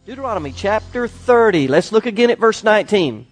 Deuteronomy chapter 30. Let's look again at verse 19.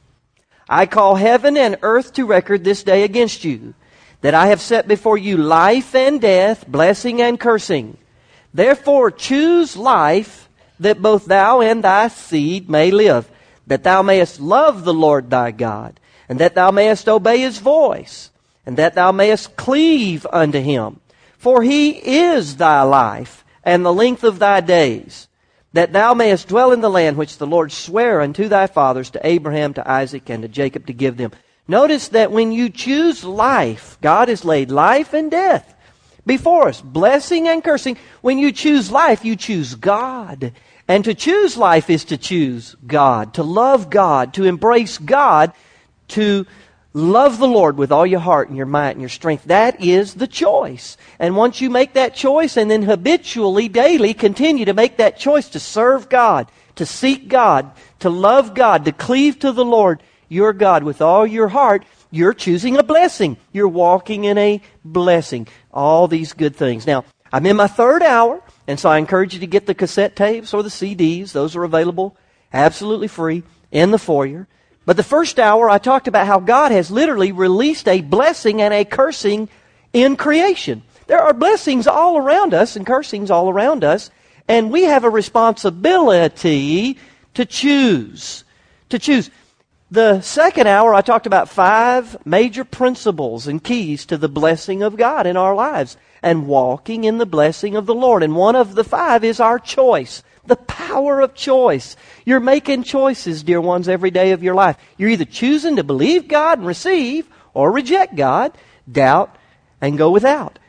I call heaven and earth to record this day against you, that I have set before you life and death, blessing and cursing. Therefore choose life, that both thou and thy seed may live, that thou mayest love the Lord thy God, and that thou mayest obey His voice, and that thou mayest cleave unto Him. For He is thy life, and the length of thy days, that thou mayest dwell in the land which the Lord sware unto thy fathers, to Abraham, to Isaac, and to Jacob, to give them. Notice that when you choose life, God has laid life and death before us, blessing and cursing. When you choose life, you choose God. And to choose life is to choose God, to love God, to embrace God, to love the Lord with all your heart and your might and your strength. That is the choice. And once you make that choice and then habitually, daily, continue to make that choice to serve God, to seek God, to love God, to cleave to the Lord, your God, with all your heart, you're choosing a blessing. You're walking in a blessing. All these good things. Now, I'm in my third hour, and so I encourage you to get the cassette tapes or the CDs. Those are available absolutely free in the foyer. But the first hour, I talked about how God has literally released a blessing and a cursing in creation. There are blessings all around us and cursings all around us, and we have a responsibility to choose. To choose. The second hour, I talked about 5 major principles and keys to the blessing of God in our lives and walking in the blessing of the Lord. And one of the 5 is our choice. The power of choice. You're making choices, dear ones, every day of your life. You're either choosing to believe God and receive, or reject God, doubt, and go without.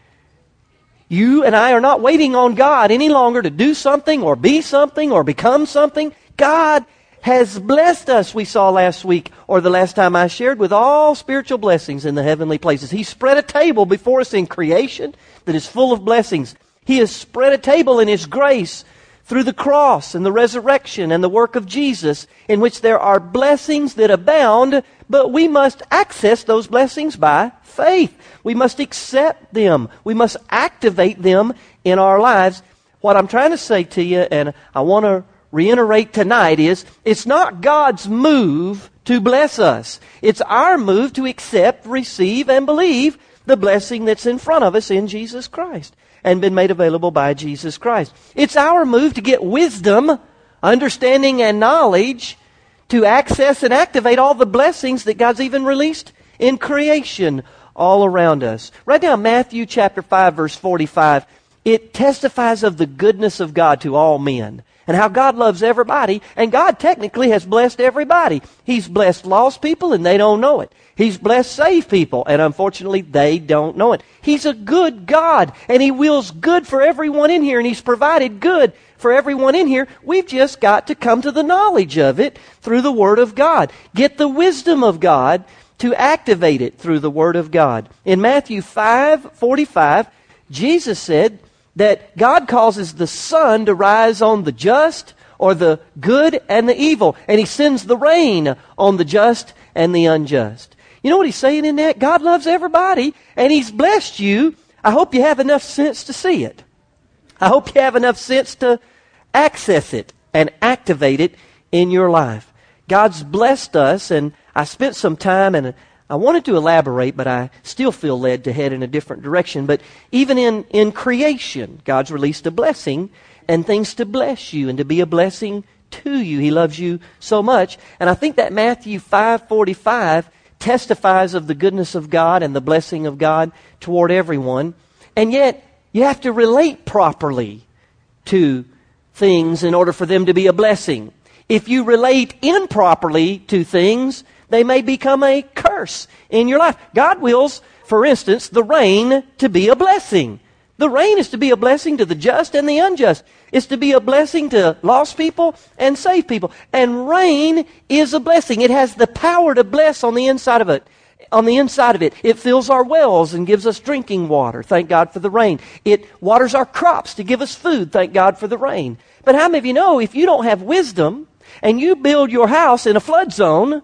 You and I are not waiting on God any longer to do something or be something or become something. God has blessed us, we saw last week, or the last time I shared, with all spiritual blessings in the heavenly places. He spread a table before us in creation that is full of blessings. He has spread a table in His grace through the cross and the resurrection and the work of Jesus, in which there are blessings that abound, but we must access those blessings by faith. We must accept them. We must activate them in our lives. What I'm trying to say to you, and I want to reiterate tonight, is it's not God's move to bless us. It's our move to accept, receive, and believe the blessing that's in front of us in Jesus Christ and been made available by Jesus Christ. It's our move to get wisdom, understanding, and knowledge to access and activate all the blessings that God's even released in creation all around us. Right now, Matthew chapter 5, verse 45, it testifies of the goodness of God to all men and how God loves everybody, and God technically has blessed everybody. He's blessed lost people, and they don't know it. He's blessed saved people, and unfortunately, they don't know it. He's a good God, and He wills good for everyone in here, and He's provided good for everyone in here. We've just got to come to the knowledge of it through the Word of God. Get the wisdom of God to activate it through the Word of God. In Matthew 5:45, Jesus said that God causes the sun to rise on the just, or the good and the evil, and He sends the rain on the just and the unjust. You know what He's saying in that? God loves everybody, and He's blessed you. I hope you have enough sense to see it. I hope you have enough sense to access it and activate it in your life. God's blessed us, and I spent some time, and I wanted to elaborate, but I still feel led to head in a different direction. But even in creation, God's released a blessing and things to bless you and to be a blessing to you. He loves you so much. And I think that Matthew 5:45 testifies of the goodness of God and the blessing of God toward everyone. And yet, you have to relate properly to things in order for them to be a blessing. If you relate improperly to things, they may become a curse in your life. God wills, for instance, the rain to be a blessing. The rain is to be a blessing to the just and the unjust. It's to be a blessing to lost people and saved people. And rain is a blessing. It has the power to bless on the inside of it. On the inside of it, it fills our wells and gives us drinking water. Thank God for the rain. It waters our crops to give us food. Thank God for the rain. But how many of you know, if you don't have wisdom and you build your house in a flood zone,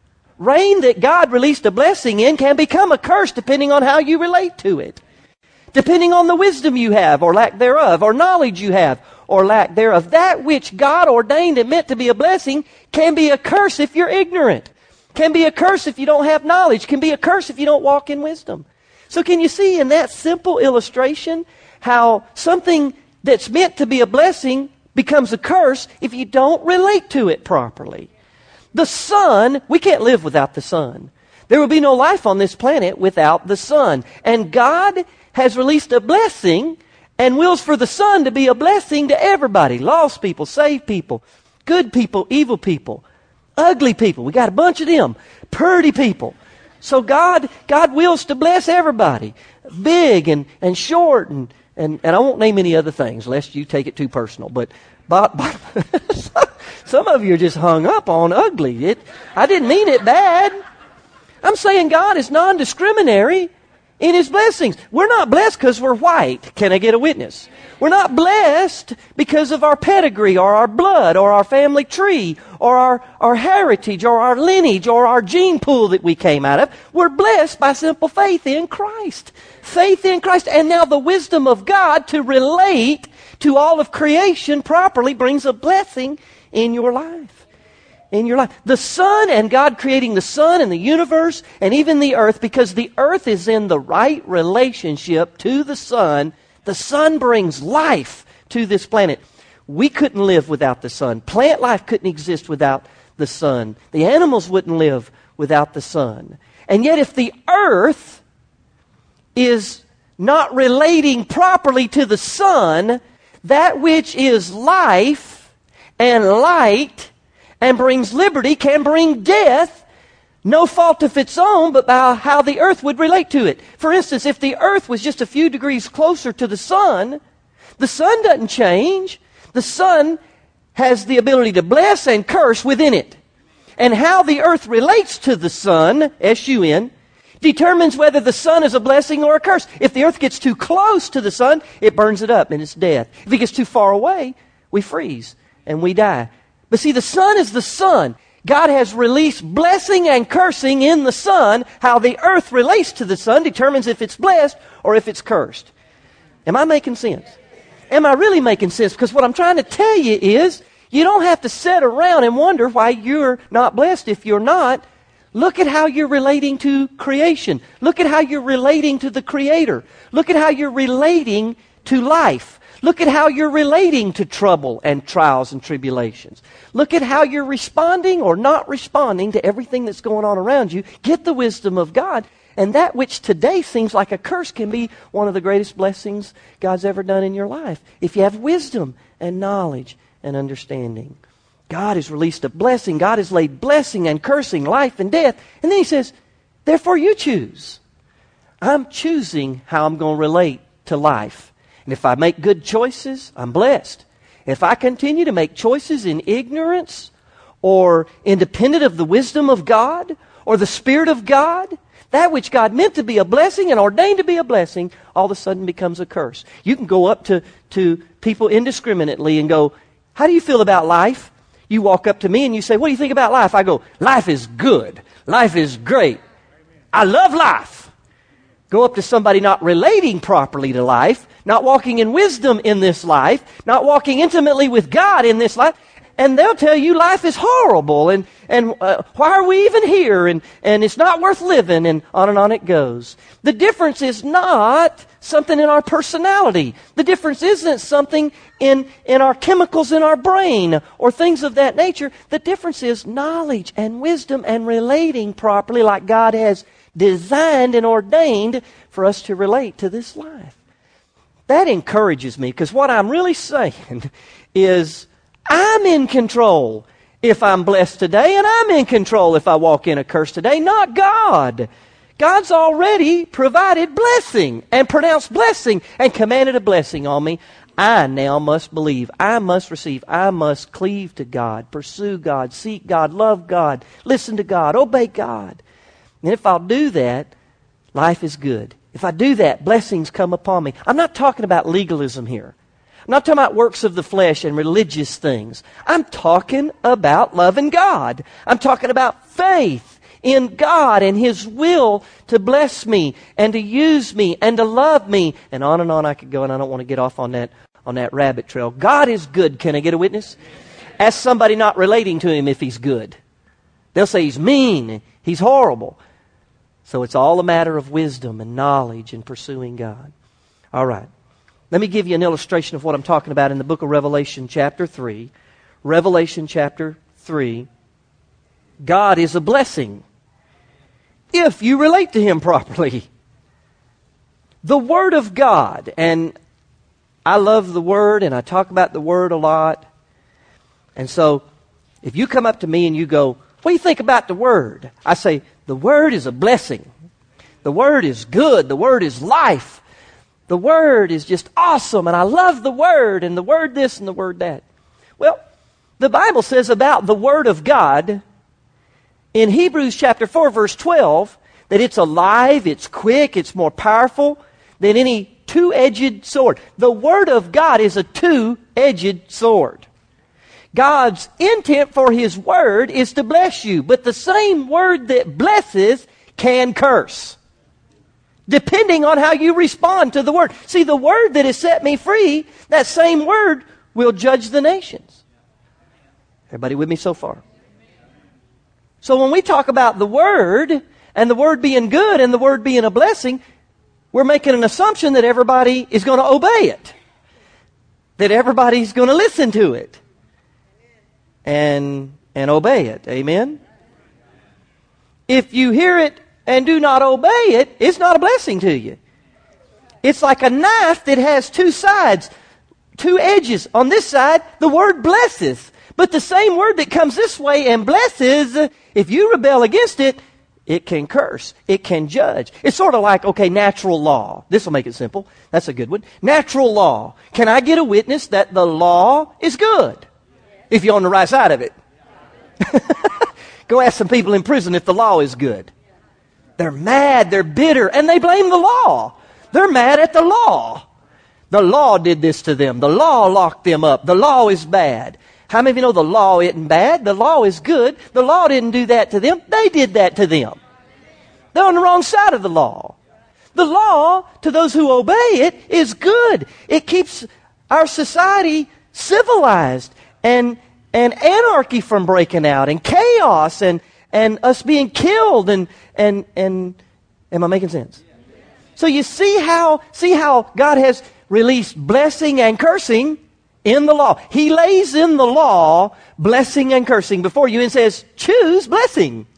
rain that God released a blessing in can become a curse depending on how you relate to it. Depending on the wisdom you have or lack thereof, or knowledge you have, or lack thereof. That which God ordained and meant to be a blessing can be a curse if you're ignorant. Can be a curse if you don't have knowledge. Can be a curse if you don't walk in wisdom. So can you see in that simple illustration how something that's meant to be a blessing becomes a curse if you don't relate to it properly? The sun, we can't live without the sun. There will be no life on this planet without the sun. And God has released a blessing and wills for the sun to be a blessing to everybody. Lost people, saved people, good people, evil people, ugly people. We got a bunch of them. Purdy people. So God wills to bless everybody. Big and short and I won't name any other things lest you take it too personal. But some of you are just hung up on ugly. I didn't mean it bad. I'm saying God is non-discriminatory in His blessings. We're not blessed because we're white. Can I get a witness? We're not blessed because of our pedigree or our blood or our family tree or our heritage or our lineage or our gene pool that we came out of. We're blessed by simple faith in Christ. Faith in Christ. And now the wisdom of God to relate to all of creation properly brings a blessing in your life. In your life. The sun and God creating the sun and the universe and even the earth, because the earth is in the right relationship to the sun. The sun brings life to this planet. We couldn't live without the sun. Plant life couldn't exist without the sun. The animals wouldn't live without the sun. And yet if the earth is not relating properly to the sun, that which is life and light and brings liberty can bring death, no fault of its own, but by how the earth would relate to it. For instance, if the earth was just a few degrees closer to the sun doesn't change. The sun has the ability to bless and curse within it. And how the earth relates to the sun, S-U-N, determines whether the sun is a blessing or a curse. If the earth gets too close to the sun, it burns it up and it's death. If it gets too far away, we freeze and we die. But see, the sun is the sun. God has released blessing and cursing in the sun. How the earth relates to the sun determines if it's blessed or if it's cursed. Am I making sense? Am I really making sense? Because what I'm trying to tell you is, you don't have to sit around and wonder why you're not blessed if you're not. Look at how you're relating to creation. Look at how you're relating to the Creator. Look at how you're relating to life. Look at how you're relating to trouble and trials and tribulations. Look at how you're responding or not responding to everything that's going on around you. Get the wisdom of God. And that which today seems like a curse can be one of the greatest blessings God's ever done in your life. If you have wisdom and knowledge and understanding. God has released a blessing. God has laid blessing and cursing, life and death. And then He says, therefore you choose. I'm choosing how I'm going to relate to life. And if I make good choices, I'm blessed. If I continue to make choices in ignorance or independent of the wisdom of God or the Spirit of God, that which God meant to be a blessing and ordained to be a blessing, all of a sudden becomes a curse. You can go up to people indiscriminately and go, how do you feel about life? You walk up to me and you say, what do you think about life? I go, life is good. Life is great. I love life. Go up to somebody not relating properly to life, not walking in wisdom in this life, not walking intimately with God in this life, and they'll tell you life is horrible and why are we even here and it's not worth living and on it goes. The difference is not something in our personality. The difference isn't something in our chemicals in our brain or things of that nature. The difference is knowledge and wisdom and relating properly like God has designed and ordained for us to relate to this life. That encourages me because what I'm really saying is I'm in control if I'm blessed today, and I'm in control if I walk in a curse today, not God. God's already provided blessing and pronounced blessing and commanded a blessing on me. I now must believe. I must receive. I must cleave to God, pursue God, seek God, love God, listen to God, obey God. And if I'll do that, life is good. If I do that, blessings come upon me. I'm not talking about legalism here. I'm not talking about works of the flesh and religious things. I'm talking about loving God. I'm talking about faith in God and His will to bless me and to use me and to love me. And on I could go, and I don't want to get off on that on that rabbit trail. God is good. Can I get a witness? Ask somebody not relating to Him if He's good. They'll say He's mean, He's horrible. So it's all a matter of wisdom and knowledge and pursuing God. All right. Let me give you an illustration of what I'm talking about in the book of Revelation chapter 3. Revelation chapter 3. God is a blessing if you relate to Him properly. The Word of God, and I love the Word and I talk about the Word a lot. And so if you come up to me and you go, what do you think about the Word? I say, the Word is a blessing. The Word is good. The Word is life. The Word is just awesome, and I love the Word, and the Word this and the Word that. Well, the Bible says about the Word of God in Hebrews chapter 4, verse 12, that it's alive, it's quick, it's more powerful than any two-edged sword. The Word of God is a two-edged sword. God's intent for His Word is to bless you, but the same Word that blesses can curse, depending on how you respond to the Word. See, the Word that has set me free, that same Word will judge the nations. Everybody with me so far? So when we talk about the Word, and the Word being good, and the Word being a blessing, we're making an assumption that everybody is going to obey it. That everybody's going to listen to it. And obey it. Amen? If you hear it and do not obey it, it's not a blessing to you. It's like a knife that has two sides, two edges. On this side, the word blesses. But the same word that comes this way and blesses, if you rebel against it, it can curse. It can judge. It's sort of like, okay, natural law. This will make it simple. That's a good one. Natural law. Can I get a witness that the law is good? If you're on the right side of it. Go ask some people in prison if the law is good. They're mad, they're bitter, and they blame the law. They're mad at the law. The law did this to them. The law locked them up. The law is bad. How many of you know the law isn't bad? The law is good. The law didn't do that to them. They did that to them. They're on the wrong side of the law. The law, to those who obey it, is good. It keeps our society civilized and anarchy from breaking out and chaos and us being killed and am I making sense? So you see how God has released blessing and cursing in the law. He lays in the law blessing and cursing before you and says, choose blessing.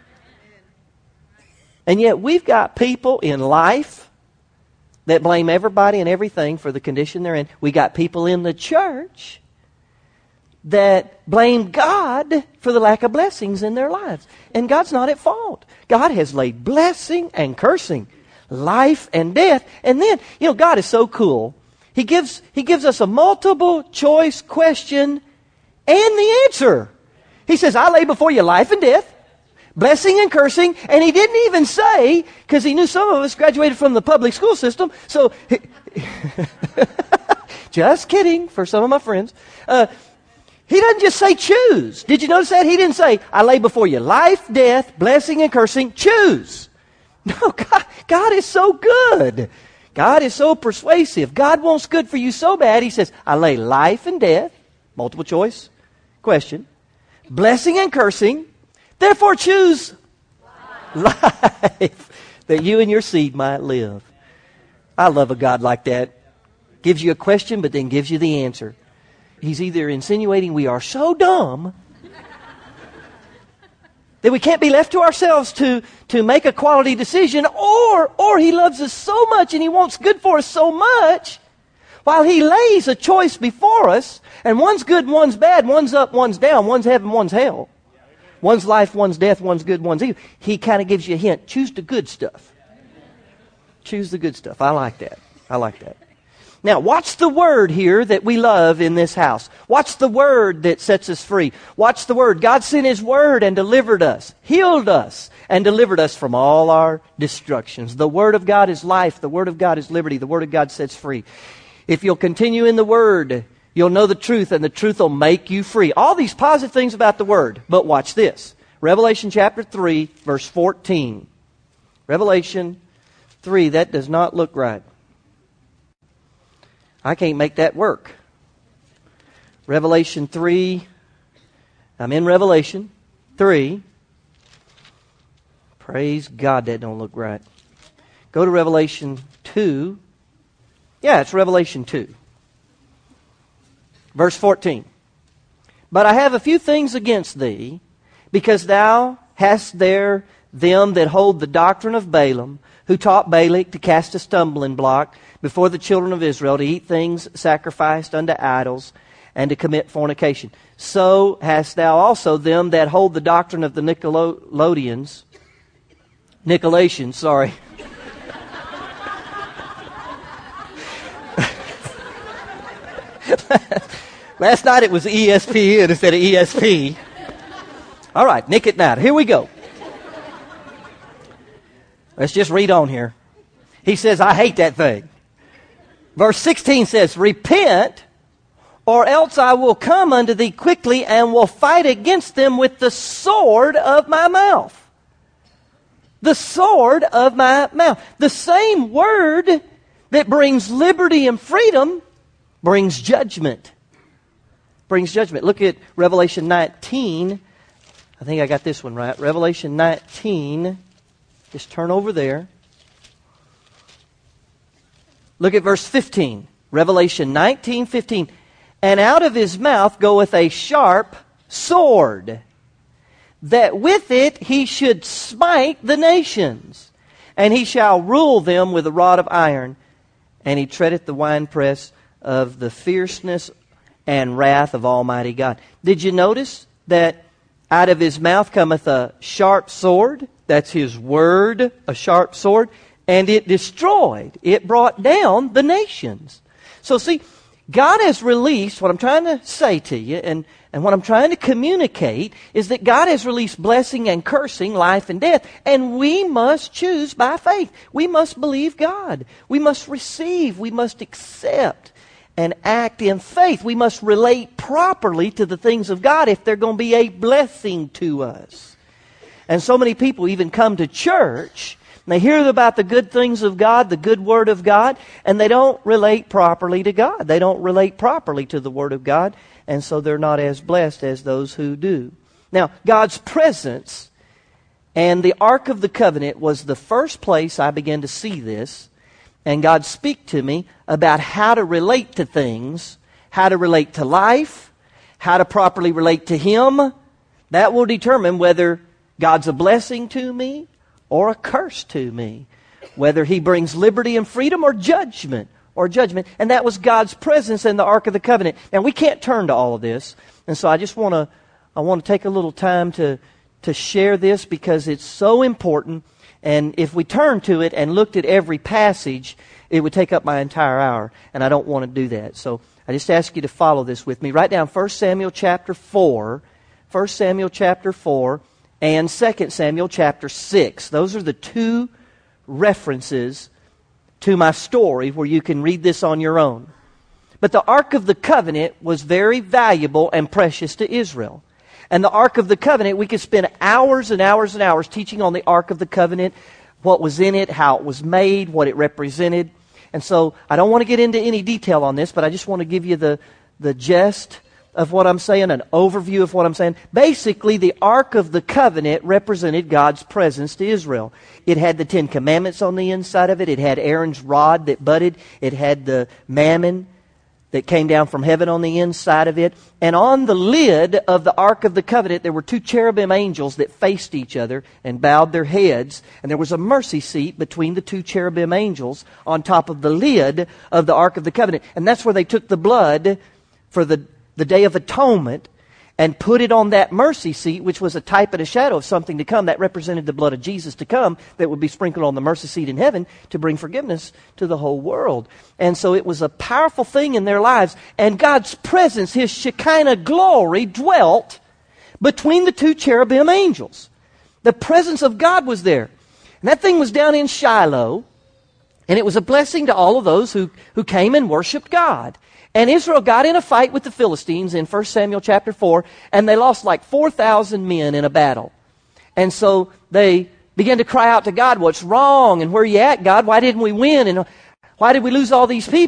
And yet we've got people in life that blame everybody and everything for the condition they're in. We got people in the church that blame God for the lack of blessings in their lives. And God's not at fault. God has laid blessing and cursing, life and death. And then, God is so cool. He gives us a multiple choice question and the answer. He says, I lay before you life and death, blessing and cursing. And He didn't even say, because He knew some of us graduated from the public school system. So, just kidding for some of my friends. He doesn't just say choose. Did you notice that? He didn't say, I lay before you life, death, blessing, and cursing. Choose. No, God is so good. God is so persuasive. God wants good for you so bad. He says, I lay life and death, multiple choice question, blessing and cursing. Therefore choose life that you and your seed might live. I love a God like that. Gives you a question, but then gives you the answer. He's either insinuating we are so dumb that we can't be left to ourselves to make a quality decision, or He loves us so much and He wants good for us so much, while He lays a choice before us, and one's good, one's bad, one's up, one's down, one's heaven, one's hell. One's life, one's death, one's good, one's evil. He kind of gives you a hint. Choose the good stuff. Choose the good stuff. I like that. I like that. Now, watch the word here that we love in this house. Watch the word that sets us free. Watch the word. God sent His word and delivered us, healed us, and delivered us from all our destructions. The word of God is life. The word of God is liberty. The word of God sets free. If you'll continue in the word, you'll know the truth, and the truth will make you free. All these positive things about the word. But watch this. Revelation chapter 3, verse 14. Revelation 3, that does not look right. I can't make that work. Revelation 3. I'm in Revelation 3. Praise God, that don't look right. Go to Revelation 2. Yeah, it's Revelation 2. Verse 14. But I have a few things against thee, because thou hast there them that hold the doctrine of Balaam, who taught Balak to cast a stumbling block before the children of Israel, to eat things sacrificed unto idols, and to commit fornication. So hast thou also them that hold the doctrine of the Nicolaitans. Last night it was ESPN instead of ESP. All right, nick it now. Here we go. Let's just read on here. He says, I hate that thing. Verse 16 says, repent, or else I will come unto thee quickly and will fight against them with the sword of my mouth. The sword of my mouth. The same word that brings liberty and freedom brings judgment. Brings judgment. Look at Revelation 19. I think I got this one right. Revelation 19. Just turn over there. Look at verse 15. Revelation 19:15. And out of his mouth goeth a sharp sword, that with it he should smite the nations, and he shall rule them with a rod of iron, and he treadeth the winepress of the fierceness and wrath of Almighty God. Did you notice that out of his mouth cometh a sharp sword? That's his word, a sharp sword. And it destroyed, it brought down the nations. So see, God has released, what I'm trying to say to you, and what I'm trying to communicate, is that God has released blessing and cursing, life and death. And we must choose by faith. We must believe God. We must receive. We must accept and act in faith. We must relate properly to the things of God if they're going to be a blessing to us. And so many people even come to church, and they hear about the good things of God, the good Word of God, and they don't relate properly to God. They don't relate properly to the Word of God, and so they're not as blessed as those who do. Now, God's presence and the Ark of the Covenant was the first place I began to see this. And God speak to me about how to relate to things, how to relate to life, how to properly relate to Him. That will determine whether God's a blessing to me or a curse to me. Whether He brings liberty and freedom or judgment. And that was God's presence in the Ark of the Covenant. Now we can't turn to all of this. And so I just want to take a little time to share this because it's so important. And if we turned to it and looked at every passage, it would take up my entire hour. And I don't want to do that. So I just ask you to follow this with me. Write down 1 Samuel chapter 4, 1 Samuel chapter 4, and 2 Samuel chapter 6. Those are the two references to my story where you can read this on your own. But the Ark of the Covenant was very valuable and precious to Israel. And the Ark of the Covenant, we could spend hours and hours and hours teaching on the Ark of the Covenant, what was in it, how it was made, what it represented. And so I don't want to get into any detail on this, but I just want to give you the gist of what I'm saying, an overview of what I'm saying. Basically, the Ark of the Covenant represented God's presence to Israel. It had the 10 Commandments on the inside of it. It had Aaron's rod that budded. It had the mammon that came down from heaven on the inside of it. And on the lid of the Ark of the Covenant, there were 2 cherubim angels that faced each other and bowed their heads. And there was a mercy seat between the 2 cherubim angels on top of the lid of the Ark of the Covenant. And that's where they took the blood for the Day of Atonement and put it on that mercy seat, which was a type and a shadow of something to come. That represented the blood of Jesus to come that would be sprinkled on the mercy seat in heaven to bring forgiveness to the whole world. And so it was a powerful thing in their lives. And God's presence, His Shekinah glory, dwelt between the 2 cherubim angels. The presence of God was there. And that thing was down in Shiloh. And it was a blessing to all of those who came and worshiped God. And Israel got in a fight with the Philistines in 1 Samuel chapter 4, and they lost like 4,000 men in a battle. And so they began to cry out to God, what's wrong? And where are you at, God? Why didn't we win? And why did we lose all these people?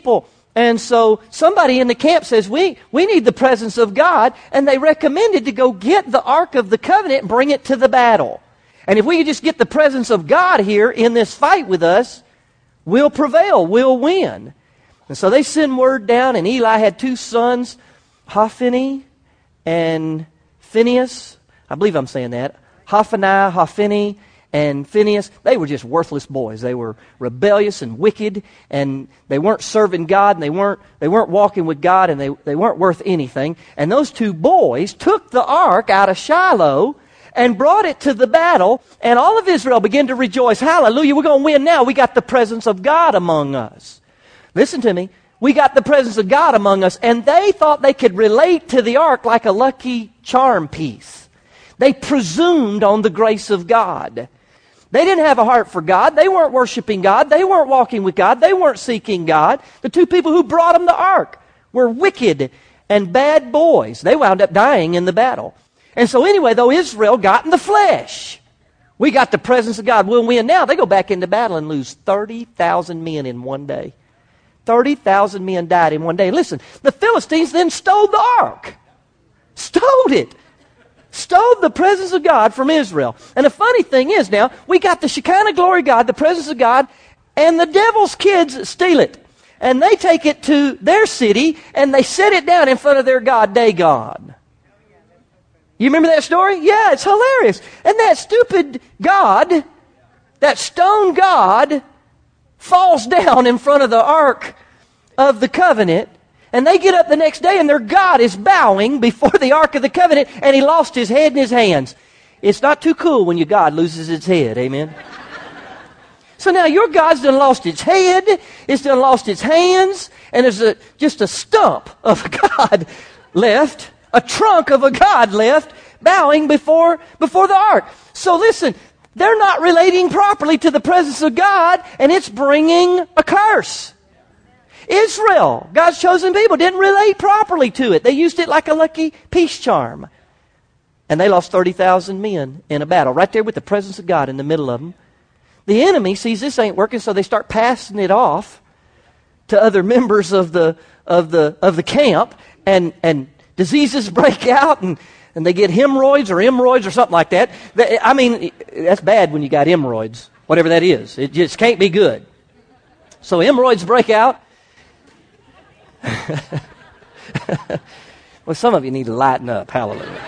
And so somebody in the camp says, we need the presence of God, and they recommended to go get the Ark of the Covenant and bring it to the battle. And if we could just get the presence of God here in this fight with us, we'll prevail, we'll win. And so they send word down, and Eli had 2 sons, Hophni and Phinehas. I believe I'm saying that. Hophni, and Phinehas. They were just worthless boys. They were rebellious and wicked, and they weren't serving God, and they weren't walking with God, and they weren't worth anything. And those 2 boys took the ark out of Shiloh and brought it to the battle, and all of Israel began to rejoice. Hallelujah, we're going to win now. We got the presence of God among us. Listen to me. We got the presence of God among us, and they thought they could relate to the ark like a Lucky Charm piece. They presumed on the grace of God. They didn't have a heart for God. They weren't worshiping God. They weren't walking with God. They weren't seeking God. The 2 people who brought them the ark were wicked and bad boys. They wound up dying in the battle. And so anyway, though, Israel got in the flesh. We got the presence of God. We'll win now. They go back into battle and lose 30,000 men in one day. 30,000 men died in one day. Listen, the Philistines then stole the ark. Stole it. Stole the presence of God from Israel. And the funny thing is now, we got the Shekinah glory of God, the presence of God, and the devil's kids steal it. And they take it to their city, and they set it down in front of their god, Dagon. You remember that story? Yeah, it's hilarious. And that stupid god, that stone god, falls down in front of the Ark of the Covenant, and they get up the next day and their God is bowing before the Ark of the Covenant, and he lost his head in his hands. It's not too cool when your God loses its head, amen? So now your God's done lost its head, it's done lost its hands, and there's just a stump of a God left, a trunk of a God left, bowing before the ark. So listen, they're not relating properly to the presence of God, and it's bringing a curse. Israel, God's chosen people, didn't relate properly to it. They used it like a lucky peace charm. And they lost 30,000 men in a battle, right there with the presence of God in the middle of them. The enemy sees this ain't working, so they start passing it off to other members of the camp, and diseases break out, and they get hemorrhoids or something like that. I mean, that's bad when you got hemorrhoids, whatever that is. It just can't be good. So hemorrhoids break out. Well, some of you need to lighten up. Hallelujah.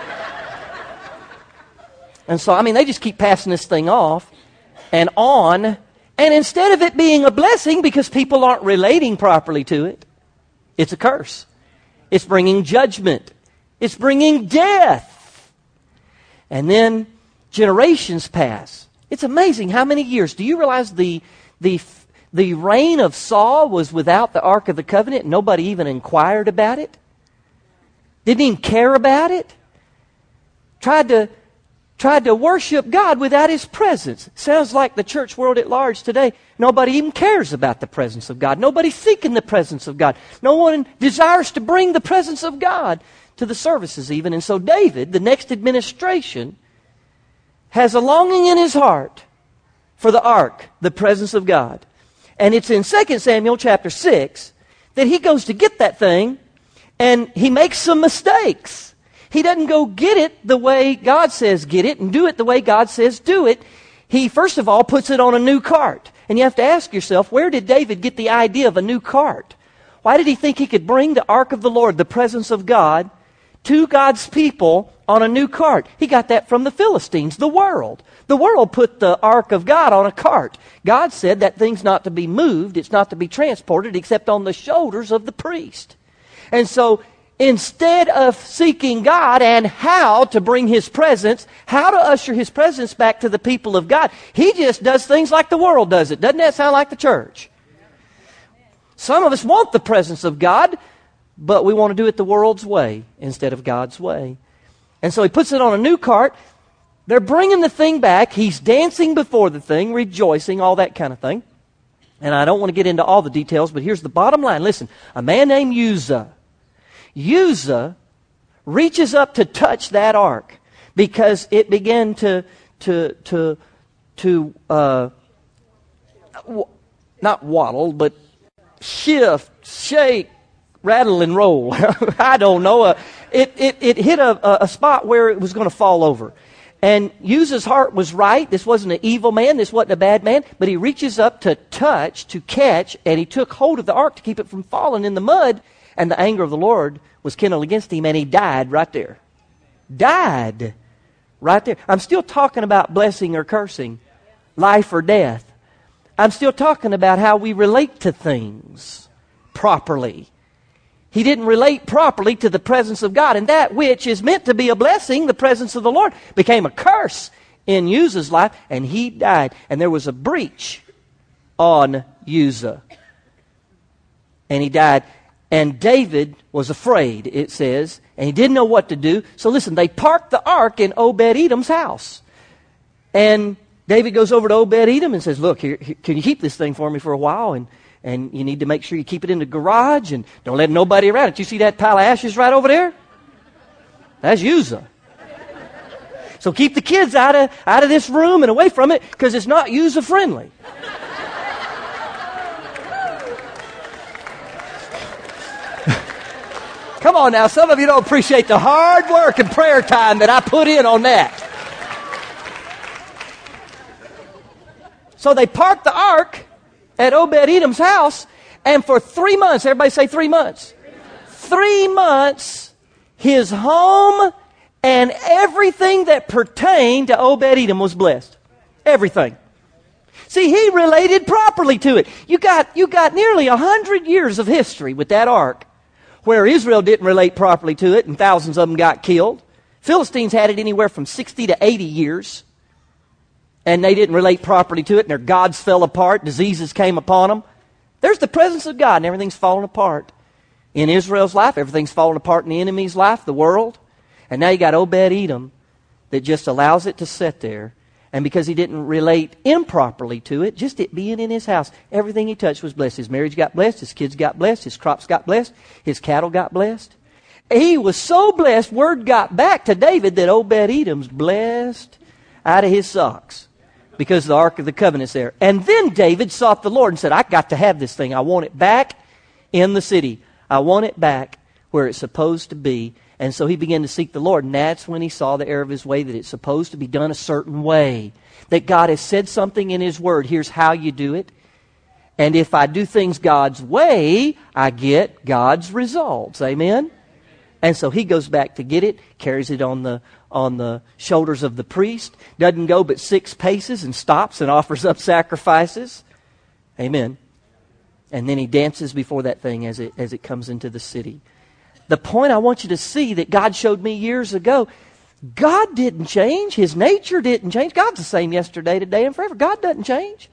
And so, I mean, they just keep passing this thing off and on. And instead of it being a blessing because people aren't relating properly to it, it's a curse. It's bringing judgment. It's bringing death. And then generations pass. It's amazing how many years. Do you realize the reign of Saul was without the Ark of the Covenant? Nobody even inquired about it. Didn't even care about it. Tried to worship God without His presence. Sounds like the church world at large today. Nobody even cares about the presence of God. Nobody's seeking the presence of God. No one desires to bring the presence of God to the services even. And so David, the next administration, has a longing in his heart for the ark, the presence of God. And it's in 2 Samuel chapter 6 that he goes to get that thing, and he makes some mistakes. He doesn't go get it the way God says get it and do it the way God says do it. He, first of all, puts it on a new cart. And you have to ask yourself, where did David get the idea of a new cart? Why did he think he could bring the ark of the Lord, the presence of God, to God's people on a new cart? He got that from the Philistines, the world. The world put the ark of God on a cart. God said that thing's not to be moved, it's not to be transported except on the shoulders of the priest. And so instead of seeking God and how to bring His presence, how to usher His presence back to the people of God, he just does things like the world does it. Doesn't that sound like the church? Some of us want the presence of God, but we want to do it the world's way instead of God's way. And so he puts it on a new cart. They're bringing the thing back. He's dancing before the thing, rejoicing, all that kind of thing. And I don't want to get into all the details, but here's the bottom line. Listen, a man named Uzzah reaches up to touch that ark because it began to not waddle, but shift, shake, rattle, and roll. I don't know. It hit a spot where it was going to fall over. And Uzzah's heart was right. This wasn't an evil man. This wasn't a bad man. But he reaches up to touch, to catch, and he took hold of the ark to keep it from falling in the mud. And the anger of the Lord was kindled against him, and he died right there. Died right there. I'm still talking about blessing or cursing, life or death. I'm still talking about how we relate to things properly. He didn't relate properly to the presence of God. And that which is meant to be a blessing, the presence of the Lord, became a curse in Uzzah's life, and he died. And there was a breach on Uzzah. And he died. And David was afraid, it says, and he didn't know what to do. So listen, they parked the ark in Obed-Edom's house. And David goes over to Obed-Edom and says, look, here, can you keep this thing for me for a while? And you need to make sure you keep it in the garage and don't let nobody around it. You see that pile of ashes right over there? That's Uzzah. So keep the kids out of this room and away from it, because it's not Uzzah friendly. Come on now, some of you don't appreciate the hard work and prayer time that I put in on that. So they parked the ark at Obed-Edom's house, and for 3 months, everybody say 3 months. 3 months, his home and everything that pertained to Obed-Edom was blessed. Everything. See, he related properly to it. You got nearly 100 years of history with that ark, where Israel didn't relate properly to it, and thousands of them got killed. Philistines had it anywhere from 60 to 80 years. And they didn't relate properly to it, and their gods fell apart. Diseases came upon them. There's the presence of God, and everything's falling apart. In Israel's life, everything's falling apart in the enemy's life, the world. And now you got Obed-Edom that just allows it to sit there. And because he didn't relate improperly to it, just it being in his house, everything he touched was blessed. His marriage got blessed, his kids got blessed, his crops got blessed, his cattle got blessed. He was so blessed, word got back to David that Obed-Edom's blessed out of his socks, because the Ark of the Covenant's there. And then David sought the Lord and said, I got to have this thing. I want it back in the city. I want it back where it's supposed to be. And so he began to seek the Lord. And that's when he saw the error of his way, that it's supposed to be done a certain way. That God has said something in His Word. Here's how you do it. And if I do things God's way, I get God's results. Amen? And so he goes back to get it, carries it on the shoulders of the priest, doesn't go but 6 paces and stops and offers up sacrifices. Amen. And then he dances before that thing as it comes into the city. The point I want you to see that God showed me years ago, God didn't change. His nature didn't change. God's the same yesterday, today, and forever. God doesn't change.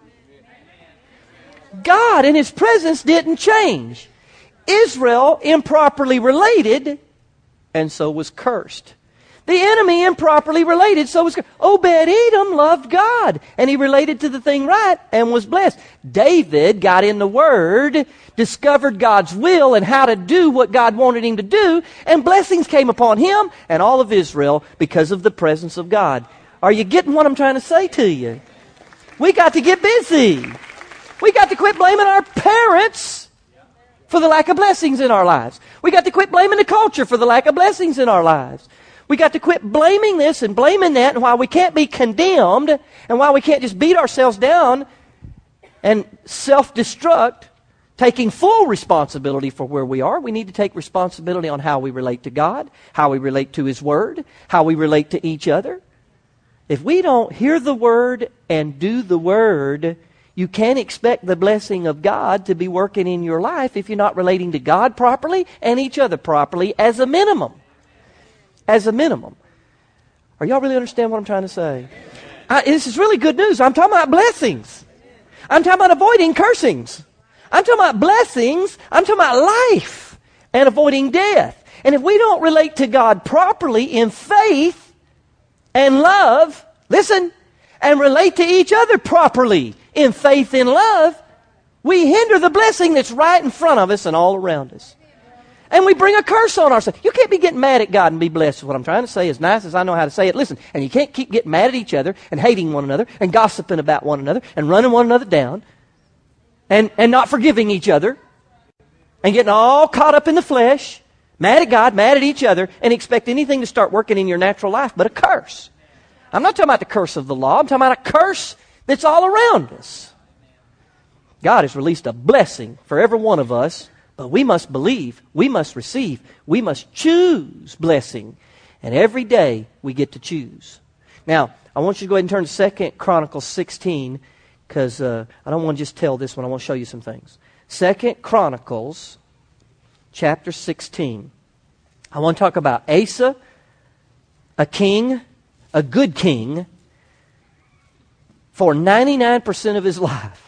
God in His presence didn't change. Israel improperly related, and so was cursed. The enemy improperly related, so was cursed. Obed-Edom loved God, and he related to the thing right and was blessed. David got in the Word, discovered God's will and how to do what God wanted him to do, and blessings came upon him and all of Israel because of the presence of God. Are you getting what I'm trying to say to you? We got to get busy. We got to quit blaming our parents for the lack of blessings in our lives. We got to quit blaming the culture for the lack of blessings in our lives. We got to quit blaming this and blaming that, and why we can't be condemned, and why we can't just beat ourselves down and self-destruct, taking full responsibility for where we are. We need to take responsibility on how we relate to God, how we relate to His Word, how we relate to each other. If we don't hear the Word and do the Word, you can't expect the blessing of God to be working in your life if you're not relating to God properly and each other properly as a minimum. As a minimum. Are y'all really understand what I'm trying to say? This is really good news. I'm talking about blessings. I'm talking about avoiding cursings. I'm talking about blessings. I'm talking about life and avoiding death. And if we don't relate to God properly in faith and love, listen, and relate to each other properly in faith and love, we hinder the blessing that's right in front of us and all around us. And we bring a curse on ourselves. You can't be getting mad at God and be blessed is what I'm trying to say, as nice as I know how to say it. Listen, and you can't keep getting mad at each other and hating one another and gossiping about one another and running one another down and not forgiving each other and getting all caught up in the flesh, mad at God, mad at each other, and expect anything to start working in your natural life but a curse. I'm not talking about the curse of the law. I'm talking about a curse that's all around us. God has released a blessing for every one of us, but we must believe, we must receive, we must choose blessing. And every day we get to choose. Now, I want you to go ahead and turn to 2 Chronicles 16, because I don't want to just tell this one. I want to show you some things. 2 Chronicles chapter 16. I want to talk about Asa, a king, a good king, for 99% of his life.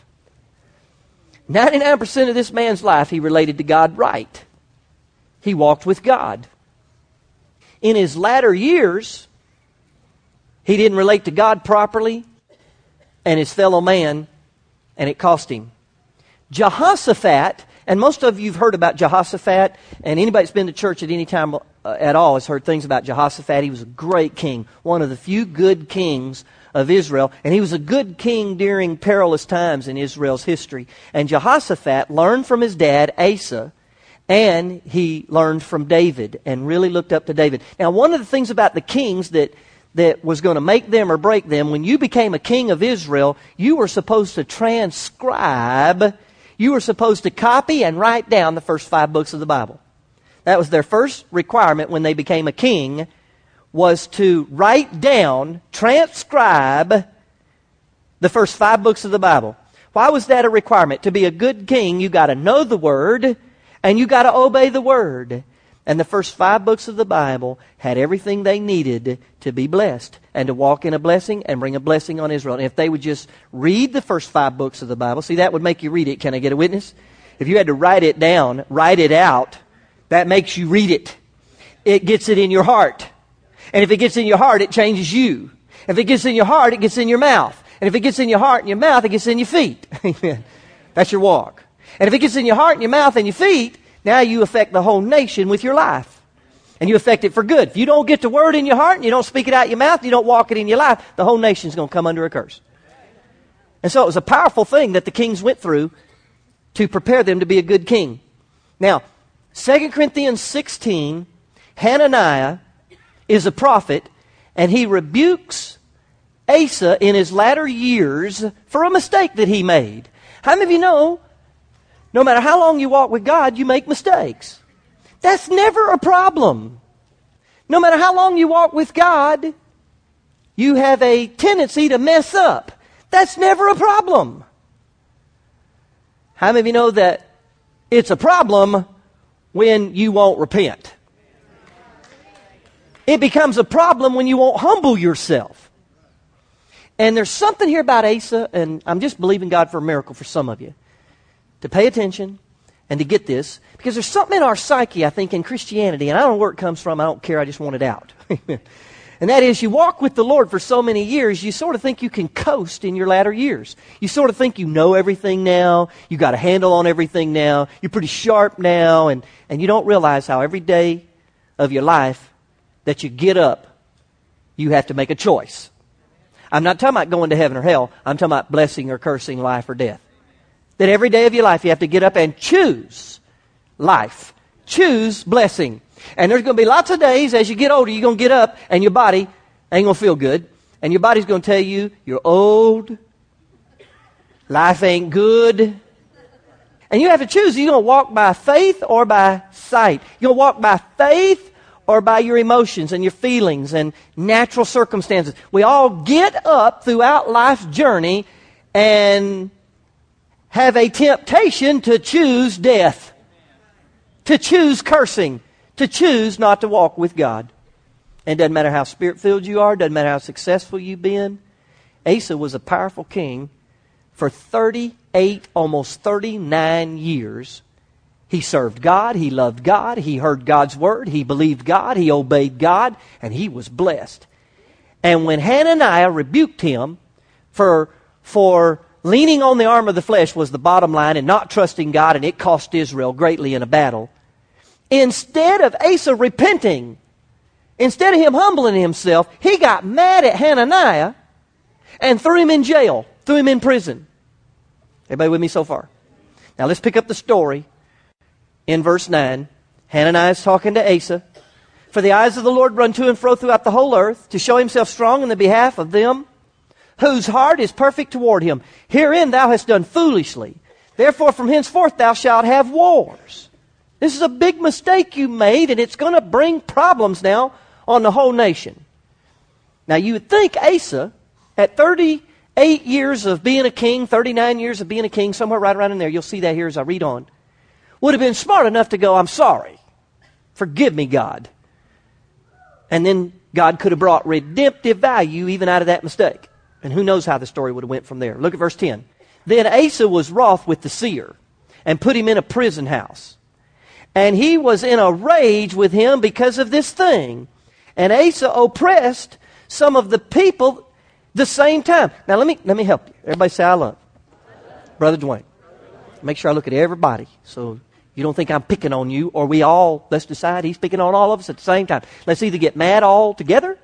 99% of this man's life he related to God right. He walked with God. In his latter years, he didn't relate to God properly and his fellow man, and it cost him. Jehoshaphat, and most of you have heard about Jehoshaphat, and anybody that's been to church at any time at all has heard things about Jehoshaphat. He was a great king, one of the few good kings of Israel, and he was a good king during perilous times in Israel's history. And Jehoshaphat learned from his dad, Asa, and he learned from David and really looked up to David. Now, one of the things about the kings that was going to make them or break them, when you became a king of Israel, you were supposed to transcribe, you were supposed to copy and write down the first 5 books of the Bible. That was their first requirement when they became a king, was to write down, transcribe the first 5 books of the Bible. Why was that a requirement? To be a good king, you got to know the Word, and you got to obey the Word. And the first 5 books of the Bible had everything they needed to be blessed and to walk in a blessing and bring a blessing on Israel. And if they would just read the first 5 books of the Bible, see, that would make you read it. Can I get a witness? If you had to write it down, write it out, that makes you read it. It gets it in your heart. And if it gets in your heart, it changes you. If it gets in your heart, it gets in your mouth. And if it gets in your heart and your mouth, it gets in your feet. Amen. That's your walk. And if it gets in your heart and your mouth and your feet, now you affect the whole nation with your life. And you affect it for good. If you don't get the word in your heart and you don't speak it out your mouth, you don't walk it in your life, the whole nation's going to come under a curse. And so it was a powerful thing that the kings went through to prepare them to be a good king. Now, 2 Corinthians 16, Hananiah is a prophet, and he rebukes Asa in his latter years for a mistake that he made. How many of you know, no matter how long you walk with God, you make mistakes? That's never a problem. No matter how long you walk with God, you have a tendency to mess up. That's never a problem. How many of you know that it's a problem when you won't repent? It becomes a problem when you won't humble yourself. And there's something here about Asa, and I'm just believing God for a miracle for some of you, to pay attention and to get this, because there's something in our psyche, I think, in Christianity, and I don't know where it comes from, I don't care, I just want it out. And that is, you walk with the Lord for so many years, you sort of think you can coast in your latter years. You sort of think you know everything now, you got a handle on everything now, you're pretty sharp now, and you don't realize how every day of your life that you get up, you have to make a choice. I'm not talking about going to heaven or hell, I'm talking about blessing or cursing, life or death. That every day of your life you have to get up and choose life. Choose blessing. And there's going to be lots of days as you get older, you're going to get up and your body ain't going to feel good. And your body's going to tell you, you're old, life ain't good. And you have to choose, you're going to walk by faith or by sight. You're going to walk by faith or by your emotions and your feelings and natural circumstances. We all get up throughout life's journey and have a temptation to choose death, to choose cursing, to choose not to walk with God. And it doesn't matter how spirit-filled you are, doesn't matter how successful you've been. Asa was a powerful king for 38, almost 39 years. He served God, he loved God, he heard God's word, he believed God, he obeyed God, and he was blessed. And when Hananiah rebuked him for leaning on the arm of the flesh was the bottom line and not trusting God, and it cost Israel greatly in a battle. Instead of Asa repenting, instead of him humbling himself, he got mad at Hananiah and threw him in jail, threw him in prison. Everybody with me so far? Now let's pick up the story in verse 9. Hananiah is talking to Asa. For the eyes of the Lord run to and fro throughout the whole earth, to show himself strong in the behalf of them whose heart is perfect toward him. Herein thou hast done foolishly. Therefore from henceforth thou shalt have wars. This is a big mistake you made, and it's going to bring problems now on the whole nation. Now you would think Asa, at 38 years of being a king, 39 years of being a king, somewhere right around in there, you'll see that here as I read on, would have been smart enough to go, I'm sorry. Forgive me, God. And then God could have brought redemptive value even out of that mistake. And who knows how the story would have went from there. Look at verse 10. Then Asa was wroth with the seer and put him in a prison house. And he was in a rage with him because of this thing. And Asa oppressed some of the people the same time. Now let me help you. Everybody say I love. Brother Dwayne. Make sure I look at everybody so you don't think I'm picking on you, or let's decide he's picking on all of us at the same time. Let's either get mad all together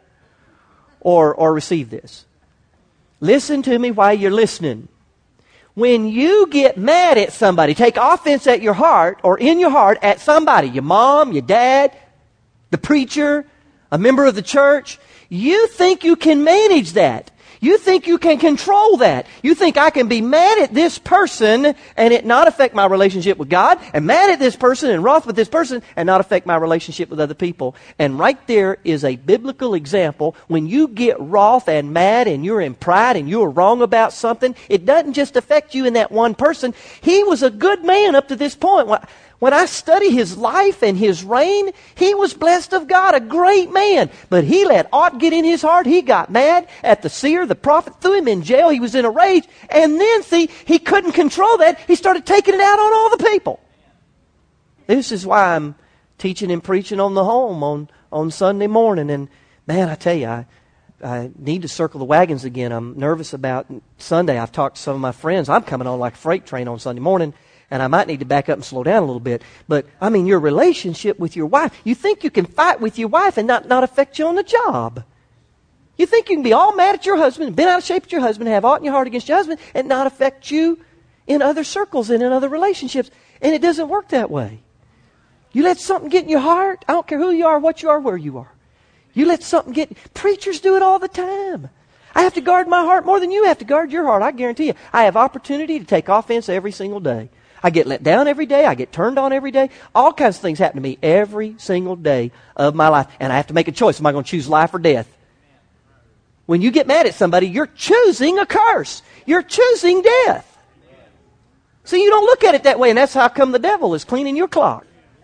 or receive this. Listen to me while you're listening. When you get mad at somebody, take offense at your heart or in your heart at somebody, your mom, your dad, the preacher, a member of the church, you think you can manage that. You think you can control that. You think I can be mad at this person and it not affect my relationship with God, and mad at this person and wroth with this person and not affect my relationship with other people. And right there is a biblical example. When you get wroth and mad and you're in pride and you're wrong about something, it doesn't just affect you in that one person. He was a good man up to this point. When I study his life and his reign, he was blessed of God, a great man. But he let aught get in his heart. He got mad at the seer, the prophet, threw him in jail. He was in a rage. And then, see, he couldn't control that. He started taking it out on all the people. This is why I'm teaching and preaching on the home on Sunday morning. And, man, I tell you, I need to circle the wagons again. I'm nervous about Sunday. I've talked to some of my friends. I'm coming on like a freight train on Sunday morning. And I might need to back up and slow down a little bit. But, I mean, your relationship with your wife. You think you can fight with your wife and not affect you on the job. You think you can be all mad at your husband, been out of shape at your husband, have aught in your heart against your husband, and not affect you in other circles and in other relationships. And it doesn't work that way. You let something get in your heart. I don't care who you are, what you are, where you are. You let something get... Preachers do it all the time. I have to guard my heart more than you have to guard your heart. I guarantee you. I have opportunity to take offense every single day. I get let down every day. I get turned on every day. All kinds of things happen to me every single day of my life. And I have to make a choice. Am I going to choose life or death? When you get mad at somebody, you're choosing a curse. You're choosing death. See, you don't look at it that way, and that's how come the devil is cleaning your clock.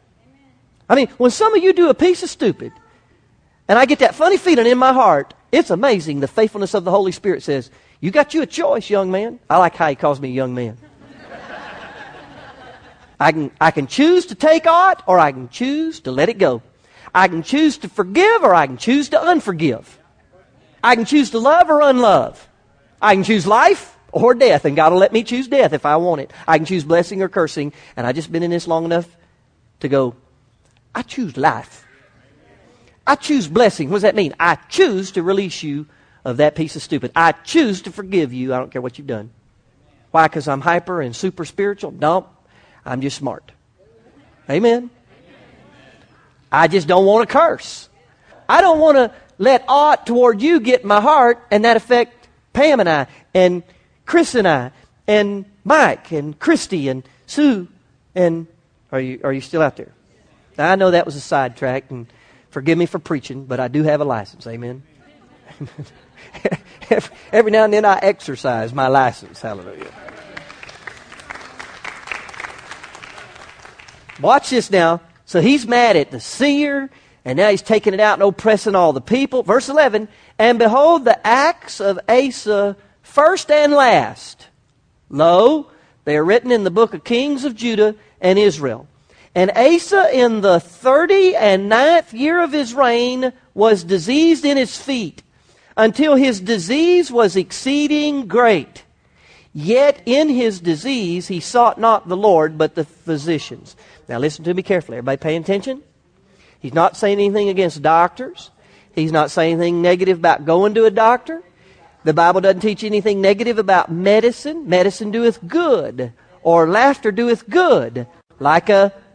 I mean, when some of you do a piece of stupid, and I get that funny feeling in my heart, it's amazing the faithfulness of the Holy Spirit says, you got you a choice, young man. I like how he calls me a young man. I can choose to take aught, or I can choose to let it go. I can choose to forgive, or I can choose to unforgive. I can choose to love or unlove. I can choose life or death, and God will let me choose death if I want it. I can choose blessing or cursing, and I've just been in this long enough to go, I choose life. I choose blessing. What does that mean? I choose to release you of that piece of stupid. I choose to forgive you. I don't care what you've done. Why? Because I'm hyper and super spiritual? No. I'm just smart. Amen. I just don't want to curse. I don't want to let aught toward you get in my heart and that affect Pam and I and Chris and I and Mike and Christy and Sue and are you still out there? Now, I know that was a sidetrack, and forgive me for preaching, but I do have a license. Amen. Every now and then I exercise my license. Hallelujah. Watch this now. So he's mad at the seer, and now he's taking it out and oppressing all the people. Verse 11, and behold, the acts of Asa, first and last, lo, they are written in the book of Kings of Judah and Israel. And Asa in the 39th year of his reign was diseased in his feet, until his disease was exceeding great. Yet in his disease he sought not the Lord, but the physicians. Now listen to me carefully. Everybody paying attention? He's not saying anything against doctors. He's not saying anything negative about going to a doctor. The Bible doesn't teach anything negative about medicine. Medicine doeth good, or laughter doeth good, like a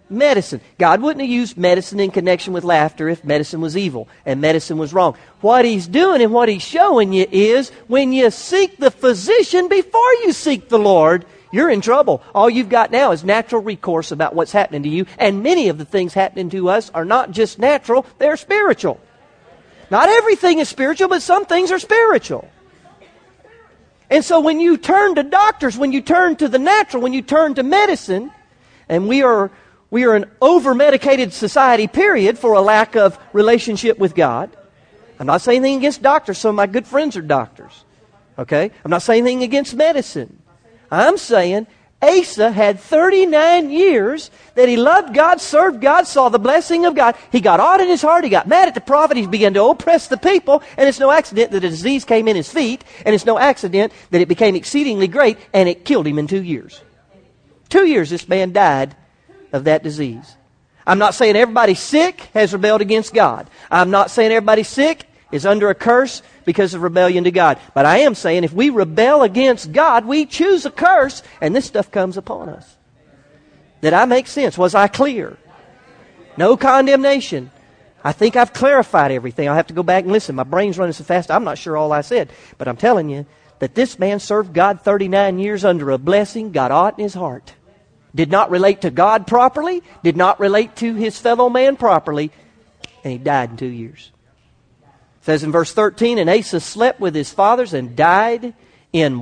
medicine. God wouldn't have used medicine in connection with laughter if medicine was evil and medicine was wrong. What He's doing and what He's showing you is when you seek the physician before you seek the Lord, you're in trouble. All you've got now is natural recourse about what's happening to you. And many of the things happening to us are not just natural, they're spiritual. Not everything is spiritual, but some things are spiritual. And so when you turn to doctors, when you turn to the natural, when you turn to medicine, and we are an over-medicated society, period, for a lack of relationship with God. I'm not saying anything against doctors. Some of my good friends are doctors. Okay? I'm not saying anything against medicine. I'm saying Asa had 39 years that he loved God, served God, saw the blessing of God. He got awed in his heart. He got mad at the prophet. He began to oppress the people. And it's no accident that a disease came in his feet. And it's no accident that it became exceedingly great and it killed him in 2 years. 2 years this man died of that disease. I'm not saying everybody sick has rebelled against God. I'm not saying everybody sick is under a curse because of rebellion to God. But I am saying if we rebel against God, we choose a curse, and this stuff comes upon us. Did I make sense? Was I clear? No condemnation. I think I've clarified everything. I'll have to go back and listen. My brain's running so fast, I'm not sure all I said. But I'm telling you that this man served God 39 years under a blessing, got aught in his heart. Did not relate to God properly, did not relate to his fellow man properly, and he died in 2 years. It says in verse 13, and Asa slept with his fathers and died in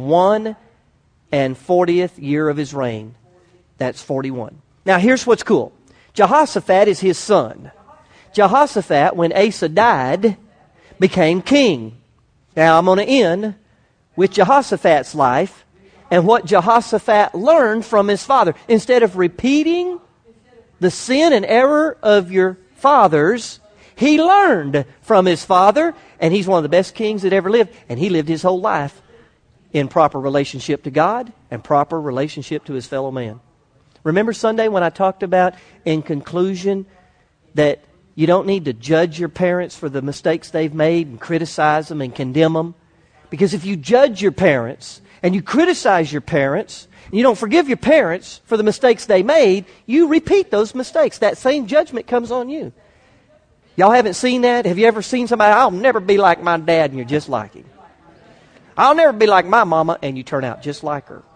41st year of his reign. That's 41. Now here's what's cool. Jehoshaphat is his son. Jehoshaphat, when Asa died, became king. Now I'm going to end with Jehoshaphat's life and what Jehoshaphat learned from his father. Instead of repeating the sin and error of your fathers, he learned from his father, and he's one of the best kings that ever lived, and he lived his whole life in proper relationship to God and proper relationship to his fellow man. Remember Sunday when I talked about, in conclusion, that you don't need to judge your parents for the mistakes they've made and criticize them and condemn them? Because if you judge your parents and you criticize your parents, and you don't forgive your parents for the mistakes they made, you repeat those mistakes. That same judgment comes on you. Y'all haven't seen that? Have you ever seen somebody, I'll never be like my dad, and you're just like him? I'll never be like my mama, and you turn out just like her.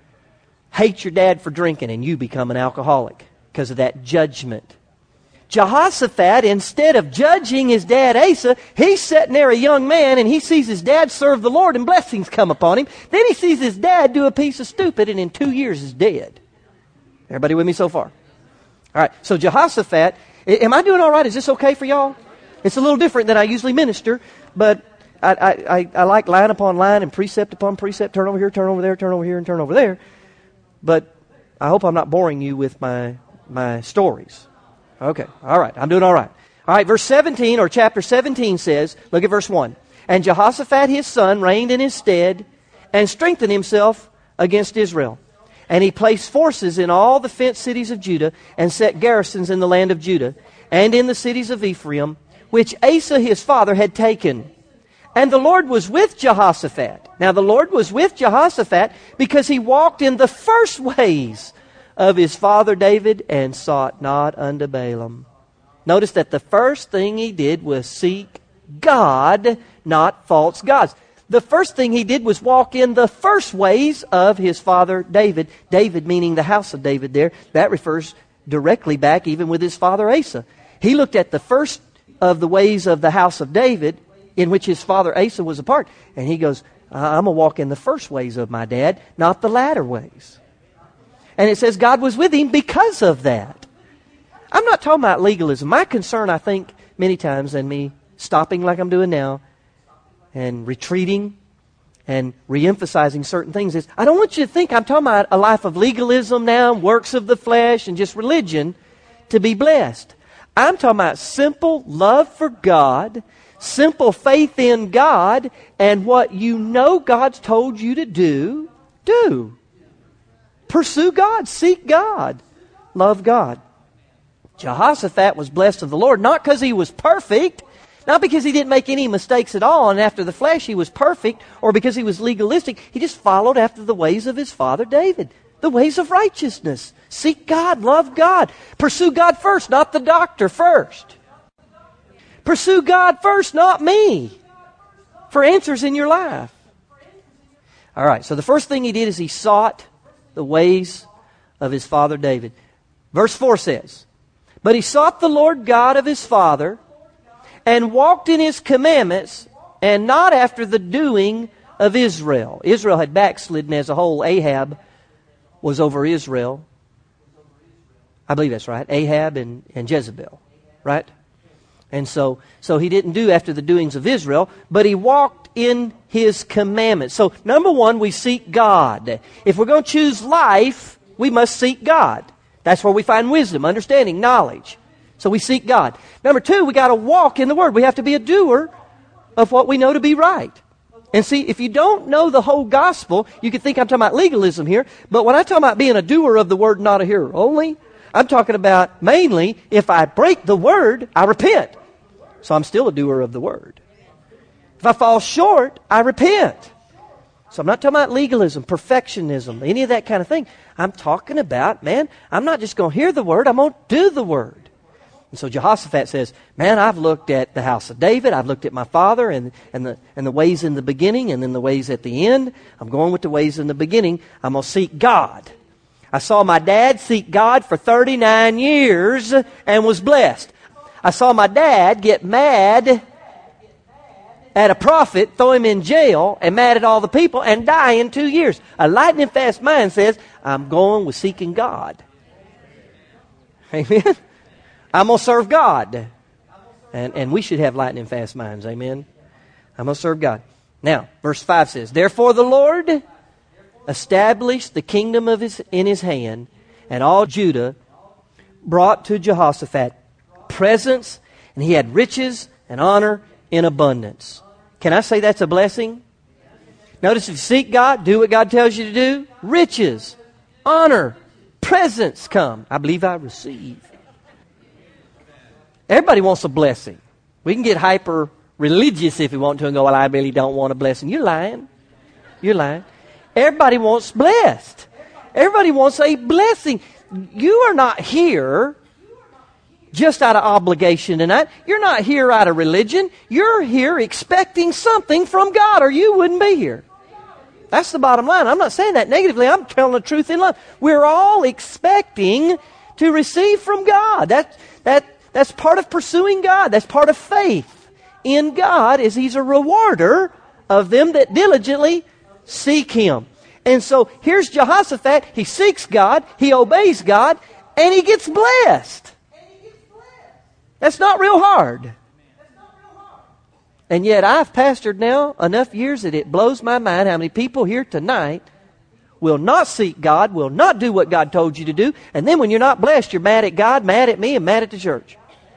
Hate your dad for drinking, and you become an alcoholic because of that judgment. Jehoshaphat, instead of judging his dad Asa, he's sitting there a young man, and he sees his dad serve the Lord, and blessings come upon him. Then he sees his dad do a piece of stupid, and in 2 years is dead. Everybody with me so far? All right, so Jehoshaphat, am I doing all right? Is this okay for y'all? It's a little different than I usually minister, but I like line upon line and precept upon precept, turn over here, turn over there, turn over here, and turn over there. But I hope I'm not boring you with my stories. Okay, all right, I'm doing all right. All right, verse 17, or chapter 17 says, look at verse 1. And Jehoshaphat his son reigned in his stead and strengthened himself against Israel. And he placed forces in all the fenced cities of Judah and set garrisons in the land of Judah and in the cities of Ephraim, which Asa his father had taken. And the Lord was with Jehoshaphat. Now the Lord was with Jehoshaphat because he walked in the first ways of his father David and sought not unto Baalim. Notice that the first thing he did was seek God, not false gods. The first thing he did was walk in the first ways of his father David. David meaning the house of David there. That refers directly back even with his father Asa. He looked at the first of the ways of the house of David in which his father Asa was a part. And he goes, I'm going to walk in the first ways of my dad, not the latter ways. And it says God was with him because of that. I'm not talking about legalism. My concern, I think, many times, and me stopping like I'm doing now, and retreating and re-emphasizing certain things is, I don't want you to think I'm talking about a life of legalism now, works of the flesh, and just religion to be blessed. I'm talking about simple love for God, simple faith in God, and what you know God's told you to do, do. Pursue God, seek God, love God. Jehoshaphat was blessed of the Lord, not because he was perfect, not because he didn't make any mistakes at all, and after the flesh he was perfect, or because he was legalistic. He just followed after the ways of his father David. the ways of righteousness. Seek God, love God. Pursue God first, not the doctor first. Pursue God first, not me, for answers in your life. All right, so the first thing he did is he sought the ways of his father David. Verse 4 says, "But he sought the Lord God of his father, and walked in his commandments, and not after the doing of Israel." Israel had backslidden as a whole. Ahab was over Israel. I believe that's right. Ahab and Jezebel, right? And so he didn't do after the doings of Israel, but he walked in his commandments. So number one, we seek God. If we're going to choose life, we must seek God. That's where we find wisdom, understanding, knowledge. So we seek God. Number two, we got to walk in the Word. We have to be a doer of what we know to be right. And see, if you don't know the whole gospel, you could think I'm talking about legalism here. But when I talk about being a doer of the Word, not a hearer only, I'm talking about mainly if I break the Word, I repent. So I'm still a doer of the Word. If I fall short, I repent. So I'm not talking about legalism, perfectionism, any of that kind of thing. I'm talking about, man, I'm not just going to hear the Word, I'm going to do the Word. And so Jehoshaphat says, man, I've looked at the house of David, I've looked at my father and the ways in the beginning and then the ways at the end. I'm going with the ways in the beginning. I'm going to seek God. I saw my dad seek God for 39 years and was blessed. I saw my dad get mad at a prophet, throw him in jail, and mad at all the people, and die in 2 years. A lightning fast mind says, I'm going with seeking God. Amen? I'm going to serve God. And we should have lightning fast minds. Amen? I'm going to serve God. Now, verse 5 says, "Therefore the Lord established the kingdom in his hand, and all Judah brought to Jehoshaphat presents, and he had riches and honor in abundance." Can I say that's a blessing? Notice, if you seek God, do what God tells you to do, riches, honor, presents come. I believe I receive. Everybody wants a blessing. We can get hyper religious if we want to and go, well, I really don't want a blessing. You're lying. You're lying. Everybody wants blessed. Everybody wants a blessing. You are not here just out of obligation tonight. You're not here out of religion. You're here expecting something from God, or you wouldn't be here. That's the bottom line. I'm not saying that negatively. I'm telling the truth in love. We're all expecting to receive from God. That's part of pursuing God. That's part of faith in God, is He's a rewarder of them that diligently seek Him. And so here's Jehoshaphat. He seeks God, he obeys God, and he gets blessed. That's not real hard. And yet I've pastored now enough years that it blows my mind how many people here tonight will not seek God, will not do what God told you to do, and then when you're not blessed, you're mad at God, mad at me, and mad at the church.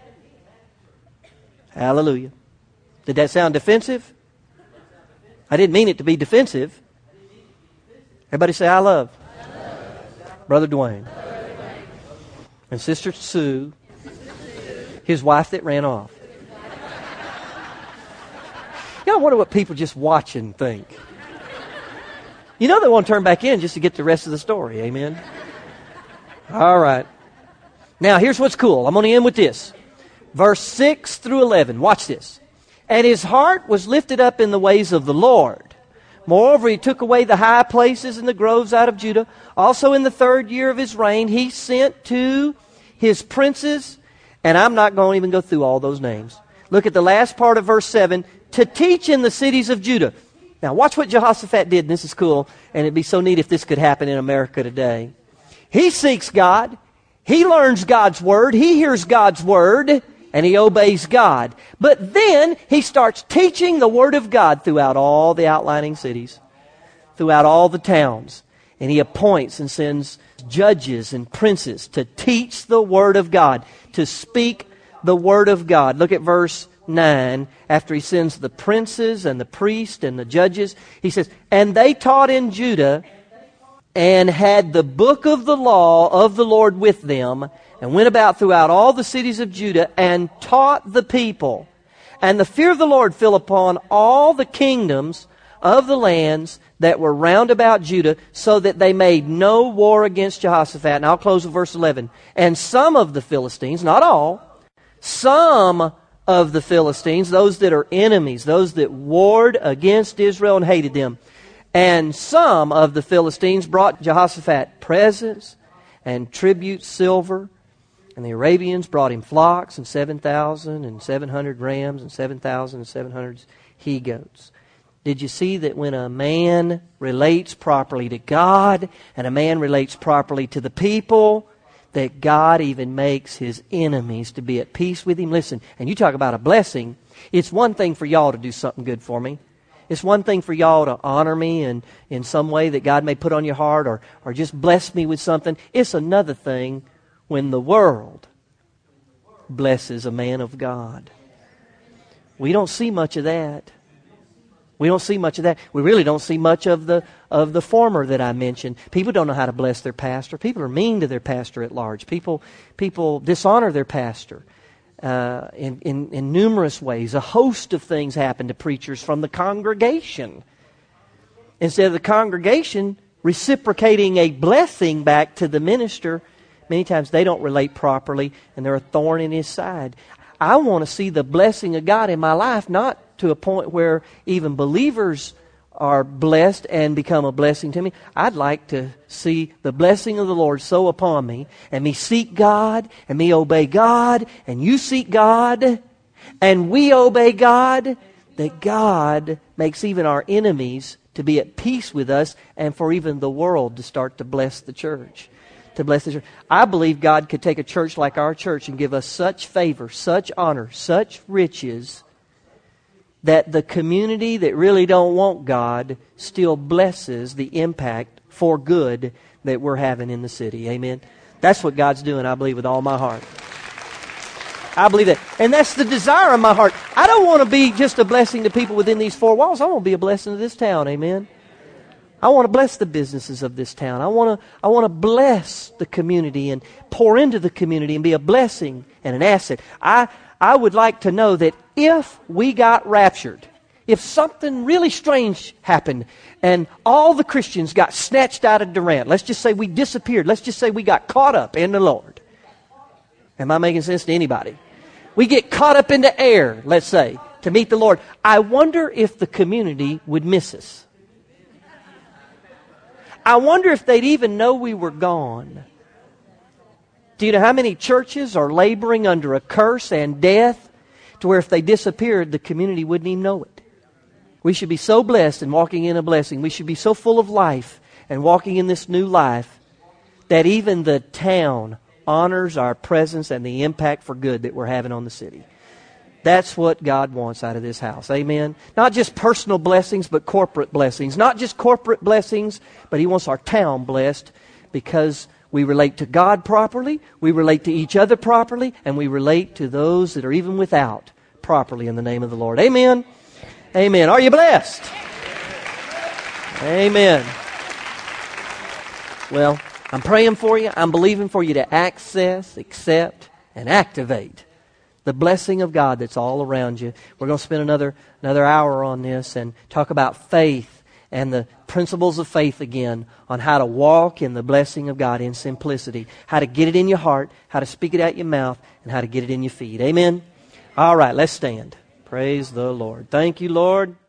Hallelujah. Did that sound defensive? I didn't mean it to be defensive. Everybody say, I love. Brother Dwayne. And Sister Sue, his wife that ran off. I wonder what people just watching think. You know they want to turn back in just to get the rest of the story. Amen? All right. Now, here's what's cool. I'm going to end with this. Verse 6 through 11. Watch this. "And his heart was lifted up in the ways of the Lord. Moreover, he took away the high places and the groves out of Judah. Also in the 3rd year of his reign, he sent to his princes," and I'm not going to even go through all those names. Look at the last part of verse 7. "To teach in the cities of Judah." Now watch what Jehoshaphat did, and this is cool, and it'd be so neat if this could happen in America today. He seeks God. He learns God's Word. He hears God's Word, and he obeys God. But then he starts teaching the Word of God throughout all the outlying cities, throughout all the towns. And he appoints and sends judges and princes to teach the Word of God, to speak the Word of God. Look at verse 9. After he sends the princes and the priests and the judges, he says, "And they taught in Judah and had the book of the law of the Lord with them, and went about throughout all the cities of Judah and taught the people. And the fear of the Lord fell upon all the kingdoms of the lands that were round about Judah, so that they made no war against Jehoshaphat. And I'll close with verse 11. And some of the Philistines, not all, some of the Philistines, those that are enemies, those that warred against Israel and hated them, and some of the Philistines brought Jehoshaphat presents and tribute silver. And the Arabians brought him flocks and 7,700 rams and 7,700 he-goats. Did you see that when a man relates properly to God and a man relates properly to the people, that God even makes his enemies to be at peace with him? Listen, and you talk about a blessing. It's one thing for y'all to do something good for me. It's one thing for y'all to honor me in some way that God may put on your heart, or just bless me with something. It's another thing when the world blesses a man of God. We don't see much of that. We don't see much of that. We really don't see much of the former that I mentioned. People don't know how to bless their pastor. People are mean to their pastor at large. People dishonor their pastor in numerous ways. A host of things happen to preachers from the congregation. Instead of the congregation reciprocating a blessing back to the minister, many times they don't relate properly and they're a thorn in his side. I want to see the blessing of God in my life, not to a point where even believers are blessed and become a blessing to me. I'd like to see the blessing of the Lord so upon me, and me seek God, and me obey God, and you seek God, and we obey God, that God makes even our enemies to be at peace with us, and for even the world to start to bless the church. To bless the church. I believe God could take a church like our church and give us such favor, such honor, such riches, that the community that really don't want God still blesses the impact for good that we're having in the city. Amen? That's what God's doing, I believe, with all my heart. I believe that. And that's the desire of my heart. I don't want to be just a blessing to people within these four walls. I want to be a blessing to this town. Amen? I want to bless the businesses of this town. I want to bless the community and pour into the community and be a blessing and an asset. I would like to know that if we got raptured, if something really strange happened and all the Christians got snatched out of Durant, let's just say we disappeared, let's just say we got caught up in the Lord. Am I making sense to anybody? We get caught up in the air, let's say, to meet the Lord. I wonder if the community would miss us. I wonder if they'd even know we were gone. Do you know how many churches are laboring under a curse and death to where if they disappeared, the community wouldn't even know it? We should be so blessed and walking in a blessing. We should be so full of life and walking in this new life that even the town honors our presence and the impact for good that we're having on the city. That's what God wants out of this house. Amen? Not just personal blessings, but corporate blessings. Not just corporate blessings, but He wants our town blessed because we relate to God properly, we relate to each other properly, and we relate to those that are even without properly in the name of the Lord. Amen? Amen. Are you blessed? Amen. Well, I'm praying for you. I'm believing for you to access, accept, and activate the blessing of God that's all around you. We're going to spend another hour on this and talk about faith and the principles of faith again, on how to walk in the blessing of God in simplicity, how to get it in your heart, how to speak it out your mouth, and how to get it in your feet. Amen? All right, let's stand. Praise the Lord. Thank you, Lord.